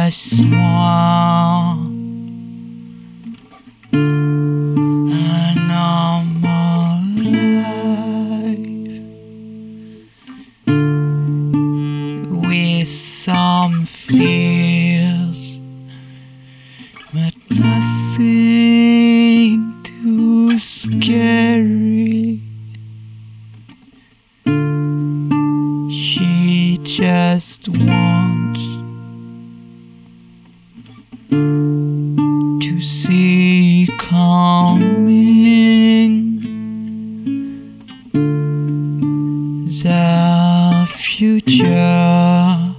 I swam a normal life with some fears, but nothing too scary. She just wants to see coming the future.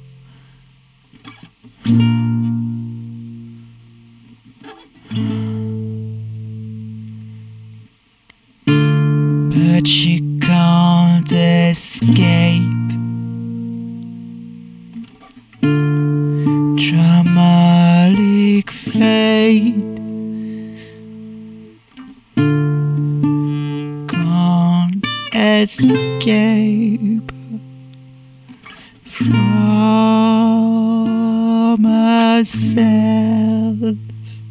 But she can't escape dramatic fate. Can't escape from herself.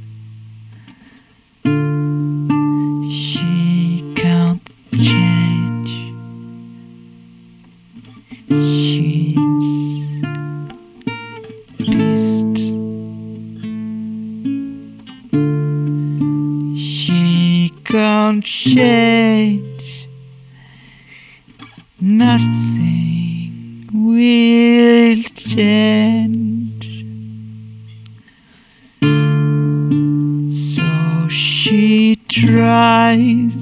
She can't change. She's pissed. She can't change. Nothing will change. So she tries.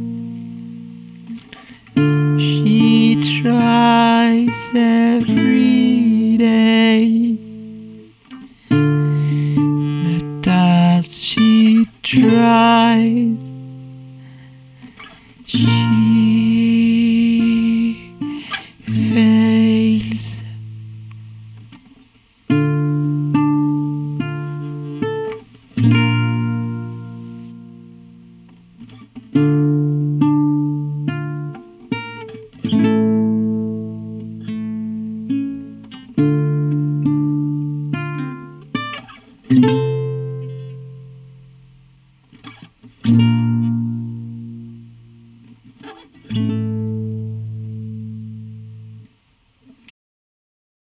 She tries every day. But as she tries, she fails. Thank you.